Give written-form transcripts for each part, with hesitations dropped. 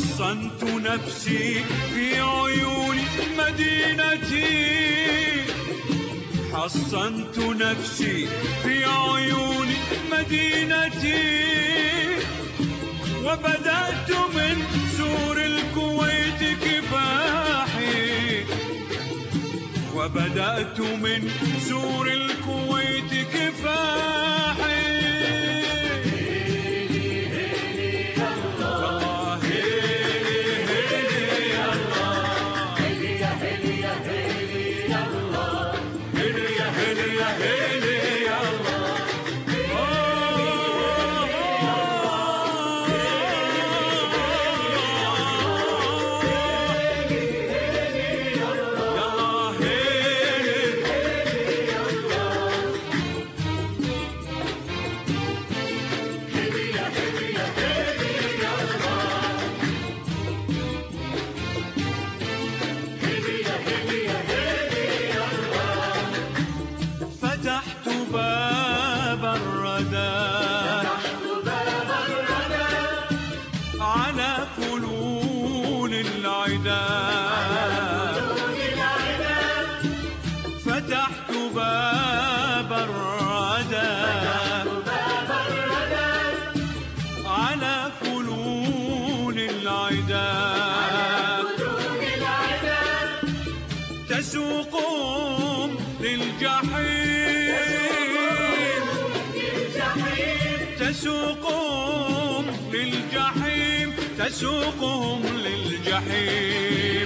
حصنت نفسي في عيون مدينتي، حصنت نفسي في عيون مدينتي، وبدأت من سور الكويت كفاحي، وبدأت من سور الكويت كفاحي. فتحت باب الردى على فلول العدا، فتحت باب الردى على فلول العدا، تسوقهم للجحيم، تسوقهم للجحيم، تسوقهم للجحيم.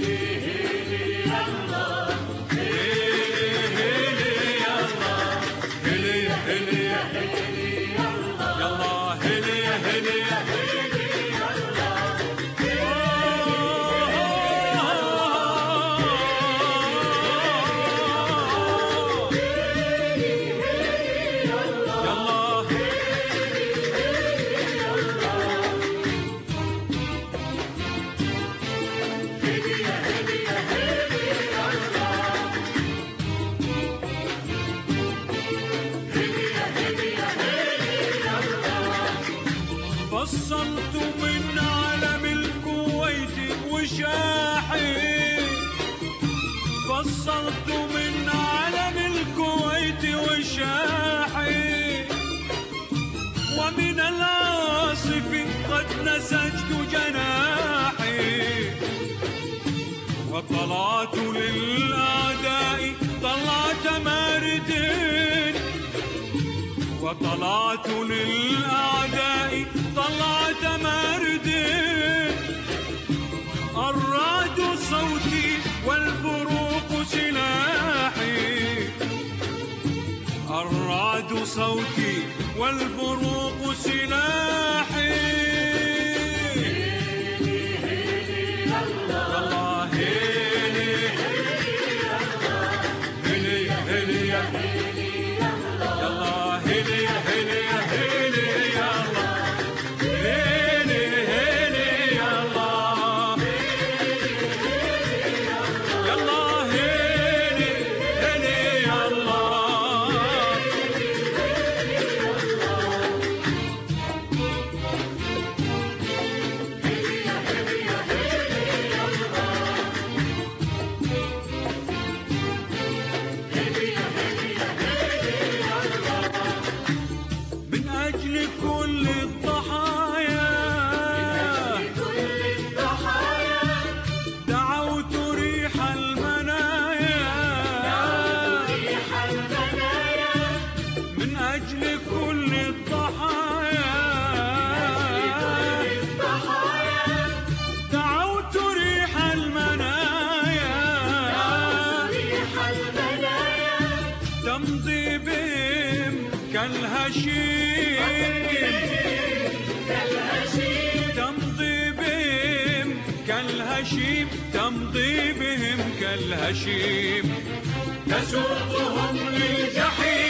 فصلت من علم الكويت وشاحي، فصلت من علم الكويت وشاحي، ومن العاصف قد نسجت جناحي، وطلعت للأعداء طلعت مارد، وطلعت للأعداء طلعت مارد، الرعد صوتي والبروق سلاحي، الرعد صوتي والبروق سلاحي. كل الضحايا دعوت ريح المنايا، من أجل كل الضحايا دعوت ريح المنايا، تمضي بهم كالهشيم، تمضي بهم كالهشيم، تمضي بهم كالهشيم، تسوقهم للجحيم.